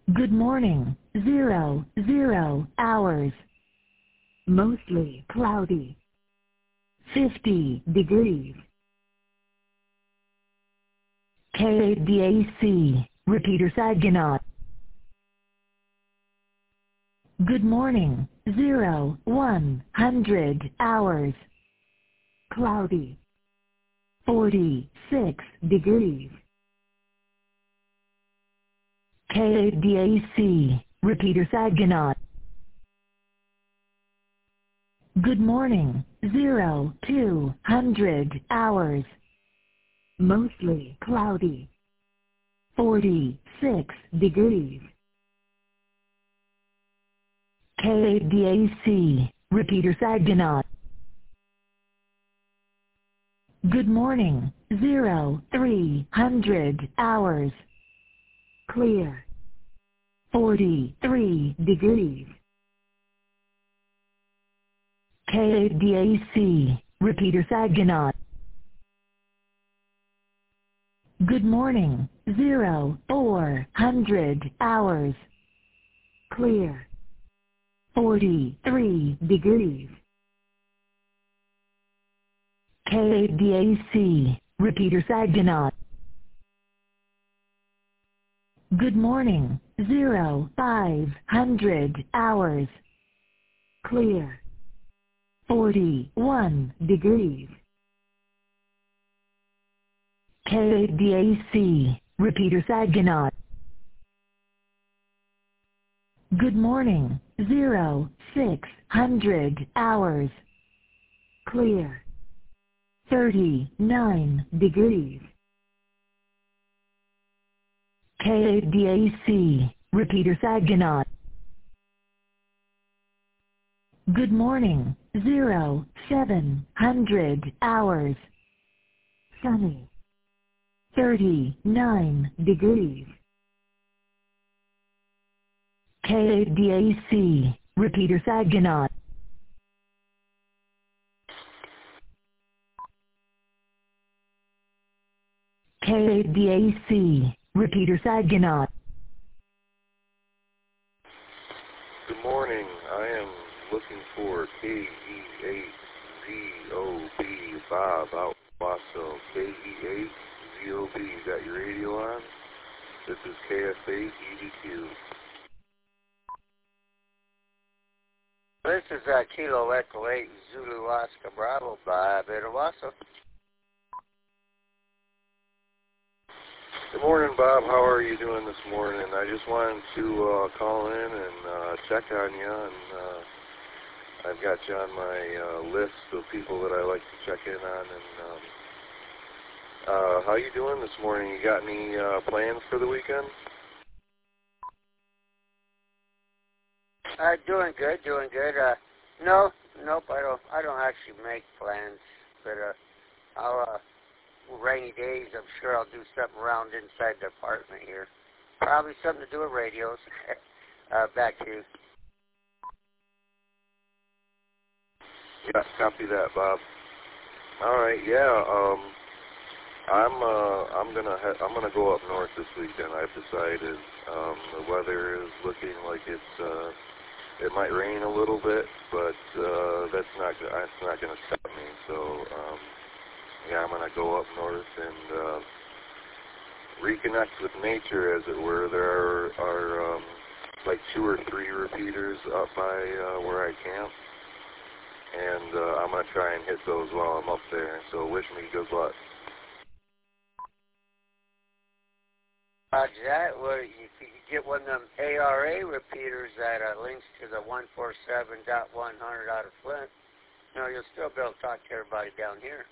Good morning, 00 hours. Mostly cloudy. 50 degrees. KDAC, repeater Saginaw. Good morning, 100 hours. Cloudy. 46 degrees. KDAC, repeater Saginaw. Good morning, 200 hours. Mostly cloudy. 46 degrees. KDAC, repeater Saginaw. Good morning, 300 hours. Clear. 43 degrees. KDAC, repeater Saginaw. Good morning, 400 hours. Clear. 43 degrees. KDAC, repeater Saginaw. Good morning, 500 hours. Clear. 41 degrees. KDAC, repeater Saginaw. Good morning, 600 hours. Clear. 39 degrees. KDAC, repeater Saginaw. Good morning, 700 hours. Sunny. 39 degrees. KDAC, repeater Saginaw. KDAC, repeater Saginaw. Good morning. I am looking for KE8ZOB Bob out Wasso. KE8ZOB. You got your radio on? This is KF8 EDQ. This is Kilo Echo 8 Zulu Oscar Bravo Bob in Wasso. Good morning, Bob. How are you doing this morning? I just wanted to call in and check on you, and I've got you on my list of people that I like to check in on. And how you doing this morning? You got any plans for the weekend? Doing good. Nope. I don't actually make plans, but I'll. Rainy days, I'm sure I'll do something around inside the apartment here. Probably something to do with radios. Back to you. Yeah, copy that, Bob. All right, yeah. I'm gonna go up north this weekend. I've decided. The weather is looking like it might rain a little bit, but that's not gonna stop me. So. Yeah, I'm going to go up north and reconnect with nature, as it were. There are like 2 or 3 repeaters up by where I camp, and I'm going to try and hit those while I'm up there. So wish me good luck. Roger that. Well, if you get one of them ARA repeaters that links to the 147.100 out of Flint, you'll still be able to talk to everybody down here.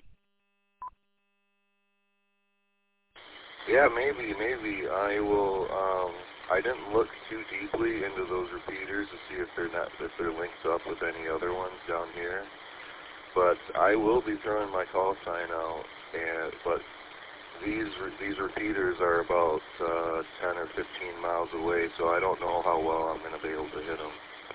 Yeah, maybe. I will. I didn't look too deeply into those repeaters to see if they're linked up with any other ones down here. But I will be throwing my call sign out. But these repeaters are about 10 or 15 miles away, so I don't know how well I'm going to be able to hit them.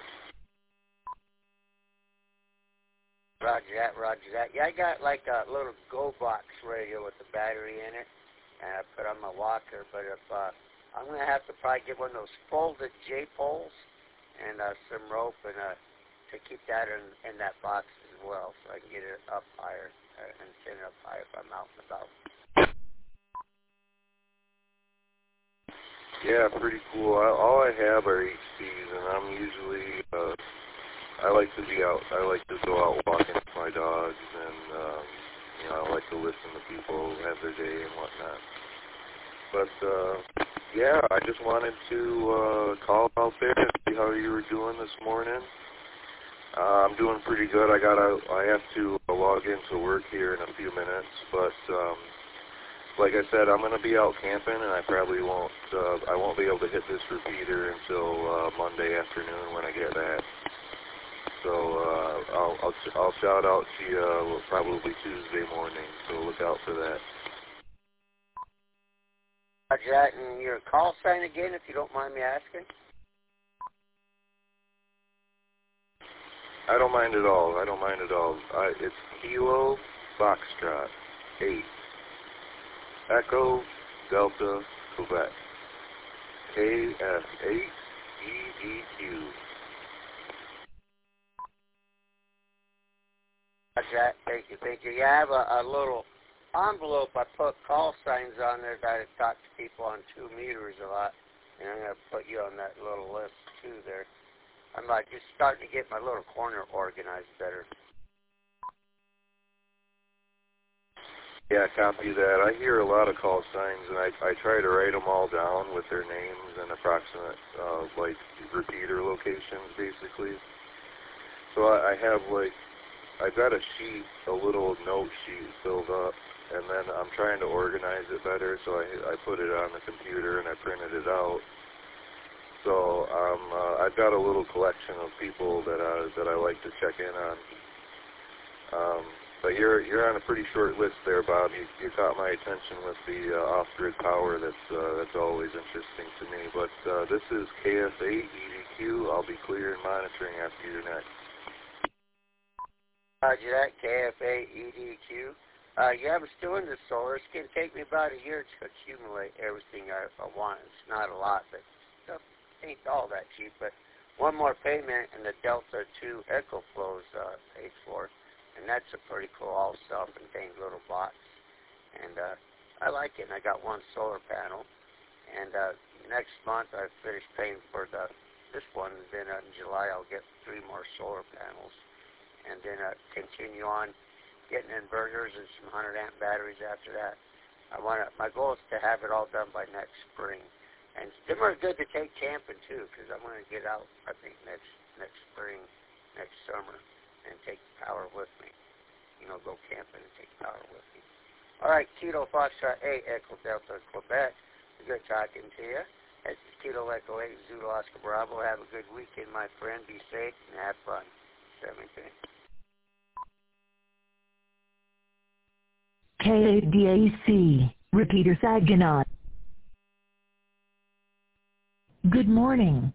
Roger that. Yeah, I got like a little Go Box radio with a battery in it, and I put on my walker. But if I'm going to have to probably get one of those folded J-poles and some rope and to keep that in that box as well, so I can get it up higher and send it up higher if I'm out and about. Yeah, pretty cool. All I have are HCs, and I'm usually, I like to be out. I like to go out walking with my dogs, and, I like to listen to people have their day and whatnot. But, yeah, I just wanted to call out there and see how you were doing this morning. I'm doing pretty good. I have to log into work here in a few minutes, but like I said, I'm going to be out camping, and I probably won't. I won't be able to hit this repeater until Monday afternoon when I get back. So I'll shout out to you probably Tuesday morning. So look out for that. Roger that, and your call sign again, if you don't mind me asking. I don't mind at all. It's Kilo Foxtrot 8 Echo Delta Quebec KF8 EDQ. Roger that. Thank you. Yeah, I have a little envelope. I put call signs on there that I talk to people on 2 meters a lot, and I'm going to put you on that little list too there. I'm just starting to get my little corner organized better. Yeah, copy that. I hear a lot of call signs, and I try to write them all down with their names and approximate, repeater locations, basically. So I have, I've got a sheet, a little note sheet filled up, and then I'm trying to organize it better, so I put it on the computer and I printed it out. So I've got a little collection of people that I like to check in on. But you're on a pretty short list there, Bob. You caught my attention with the off-grid power. That's always interesting to me. But this is KF8 EDQ. I'll be clear and monitoring after your next. Roger that, KF8 EDQ. Yeah, I'm still in the solar. It's going to take me about a year to accumulate everything I want. It's not a lot, but stuff ain't all that cheap. But one more payment and the Delta 2 Echo Flows paid for. And that's a pretty cool, all self-contained little box. And I like it. And I got one solar panel. And next month I finish paying for this one. And then in July I'll get 3 more solar panels. And then continue on getting inverters and some 100-amp batteries after that. My goal is to have it all done by next spring. And them are good to take camping too, because I'm going to get out, I think, next spring, next summer, and take power with me. Go camping and take power with me. All right, Kilo Foxtrot 8 Echo Delta Quebec. Good talking to you. That's Kilo Echo 8 Zulu Oscar Bravo. Have a good weekend, my friend. Be safe and have fun. 17. KDAC, repeater Saginaw. Good morning,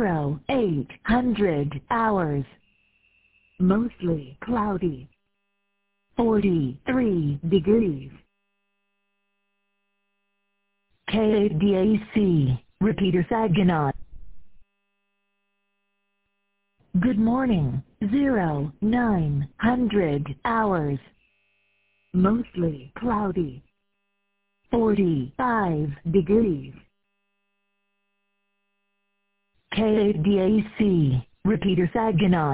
0800 hours. Mostly cloudy. 43 degrees. KDAC, repeater Saginaw. Good morning, 0900 hours. Mostly cloudy. 45 degrees. KDAC, repeater Saginaw.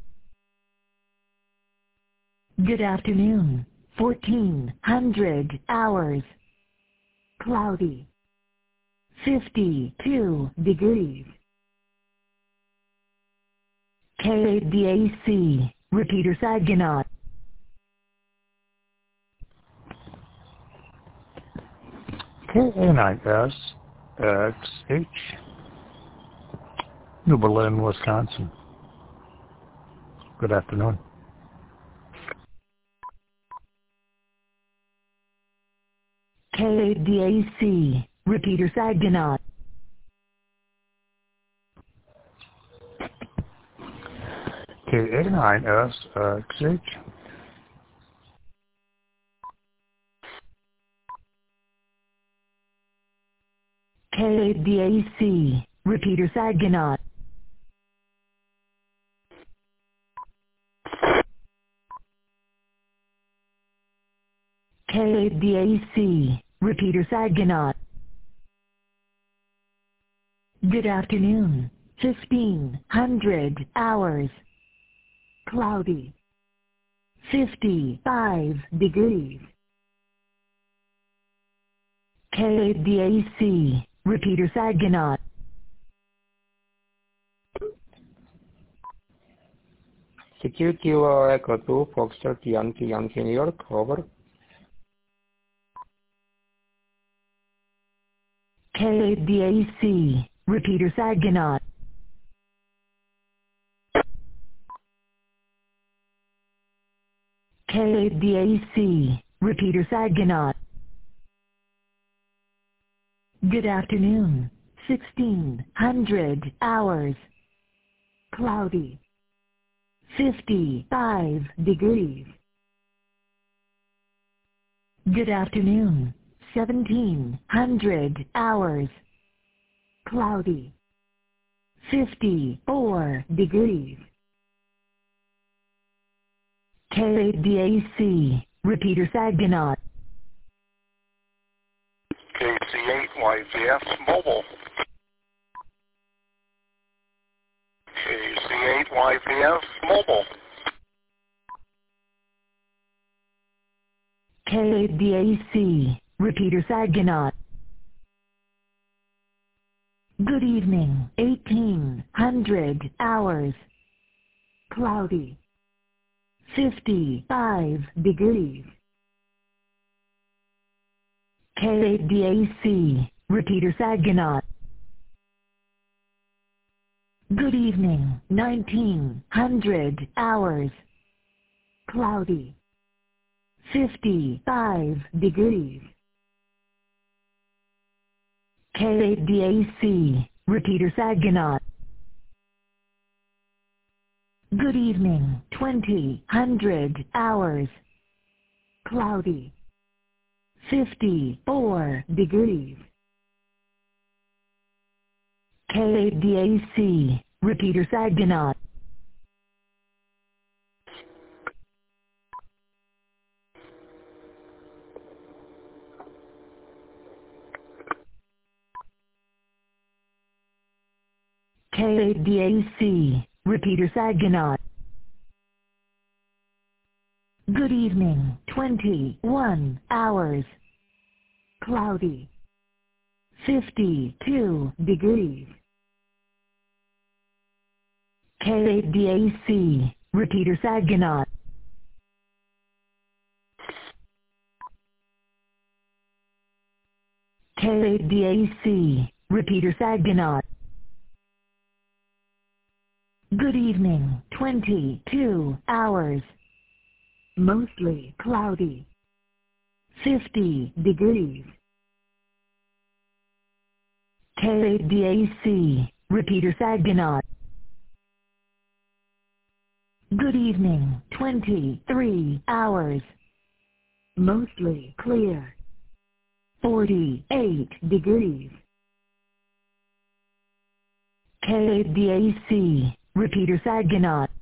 Good afternoon, 1400 hours. Cloudy. 52 degrees. KDAC, repeater Saginaw. KA9SXH, New Berlin, Wisconsin. Good afternoon. KDAC, repeater Saginaw. KA9SXH, KADAC, repeater Saginaw. KADAC, repeater Saginaw. Good afternoon. 1500 hours. Cloudy. 55 degrees. KADAC, repeater Saginaw. Secure Kilo Echo 2, Foxtrot Yankee Yankee New York, over. KADAC, repeater Saginaw. KADAC, repeater Saginaw. Good afternoon. 1600 hours. Cloudy. 55 degrees. Good afternoon. 1700 hours. Cloudy. 54 degrees. KADAC, repeater Saginaw. KC8YVF Mobile. KC8YVF Mobile. KADAC, repeater Saginaw. Good evening. 1800 hours. Cloudy. 55 degrees. KADAC, repeater Saginaw. Good evening. 1900 hours. Cloudy. 55 degrees. KADAC, repeater Saginaw. Good evening. 2000 hours. Cloudy. 54 degrees. KADAC, repeater Saginaw. KADAC, repeater Saginaw. Good evening. 21 hours. Cloudy. 52 degrees. KADAC, repeater Saginaw. KADAC, repeater Saginaw. Good evening. 22 hours. Mostly cloudy. 50 degrees. KADAC, repeater Saginaw. Good evening. 23 hours. Mostly clear. 48 degrees. KADAC, repeater Saginaw.